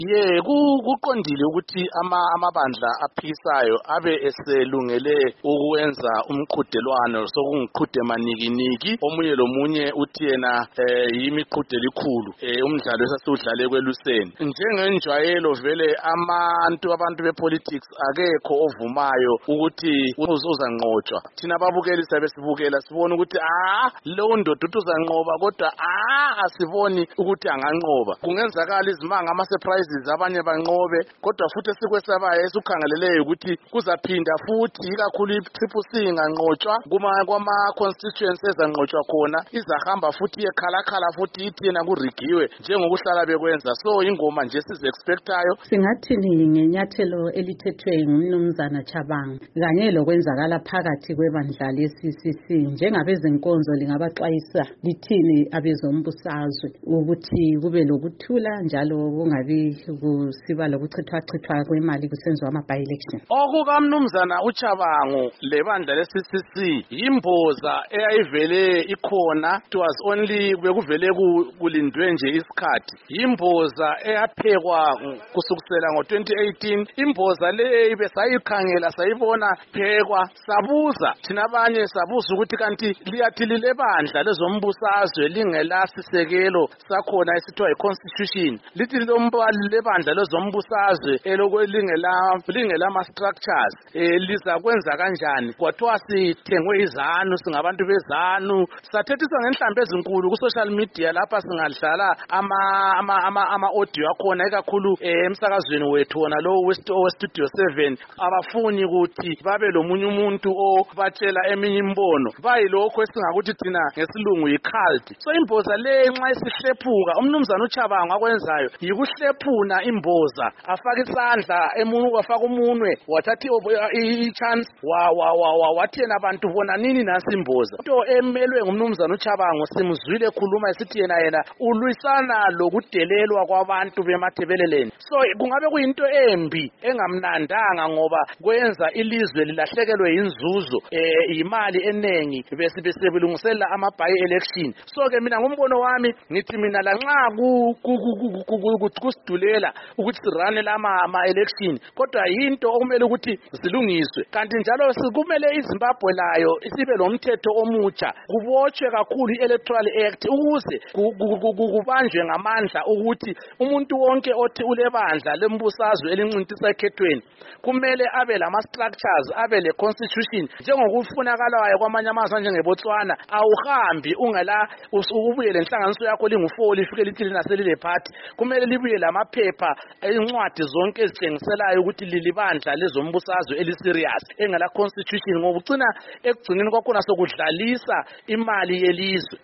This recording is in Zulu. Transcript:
Kuqondile ukuthi amabandla aphikisayo abe eselungele ukwenza umqhudelwano sokungiqhude manikiniki omunye lomunye uthi yena yimiqhude elikhulu umdlalo esasiwudlale kweluseni njengenjwayelo vele abantu bepolitics akekho ovumayo ukuthi uzanqotshwa thina ababukeli besibukela sibona ukuthi lowo ndoda uzanqoba kodwa asiboni ukuthi anganqoba kungenzakala izimanga ama-surprises abanye banqobe kodwa futhi esikwesabayo esukhangeleleyo ukuthi kuzaphinda futhi ikakhulu i-Triple C inganqotshwa kwama-constituency ezanqotshwa khona izahamba futhi yekhalakhala futhi ithi yena kurigiwe njengokuhlala bekwenza so ingoma nje size-expectayo. Singathini ngenyathelo elithethwe ngumnumzana Chabang kanye lokwenzakala phakathi kwebandla le-CCC njengabezenkonzo lingabaxwayisa lithini abezombusazwe ukuthi kube lokuthula njalo kungabi kusiba lokuchithwa kwemali kusenziwa ama-by-election? Okukamnumzana uChabango lebandla le-CCC yimboza eyayivele ikhona it was only bekuvele kulindwe nje isikhathi yimboza eyaphekwa kusukisela ngo-2018 imboza le besayikhangela sayibona phekwa sabuza thina abanye sabuza ukuthi kanti liyathi lilebandla lezombusazwe lingelasisekelo sakhona esithiwa yi-constitution lithi lebandla lezombusazwe lingela-structures lizakwenza kanjani kwathiwa sithengwe izanu singabantu bezanu sathethiswa ngenhlamvu ezinkulu ku-social media lapha singadlala ama-audio akhona ikakhulu emsakazweni wethu wona lo we-Studio 7 abafuni ukuthi babe lomunye umuntu obatshela eminye imbono bayilokho esingakuthi thina ngesilungu yi-cult so imboza le nxa isihlephuka umnumzana uChabango akwenzayo yikuhlephuna imboza afaka isandla wafaka umunwe wathathi i-chance wathi yena abantu bona nini nasi imboza into emelwe ngumnumzana uChabango simzwile khuluma esithi yena ulwisana lokudelelwa kwabantu bemathebeleleni so kungabe kuyinto embi engamnandanga ngoba kwenza ilizwe lilahlekelwe inzuzo imali enengi besebelungisela ama-by-election so ke mina ngombono wami ngithi mina lanxa kusidulela ukuthi sirane ama-election kodwa yinto okumele ukuthi zilungiswe kanti njalo kumele iZimbabwe layo isibe lomthetho omutsha kubotshwe kakhulu i-Electoral Act ukuze kubanjwe ngamandla ukuthi umuntu wonke othi ulebandla lembusazwe elincintisa ekhethweni kumele abe lama-structures abe le-constitution njengokufunakalayo kwamanye amazwe njengebotswana awuhambi ubuye lenhlanganiso yakho lingu-4 lifike lithi lina selile-party kumele libuye lamaphepha incwadi zonke ezitshengiselayo ukuthi lilibandla lezombusazwe eli-serious engela-constitution ngoba ekugcineni kwakhona sokudlalisa imali yelizwe.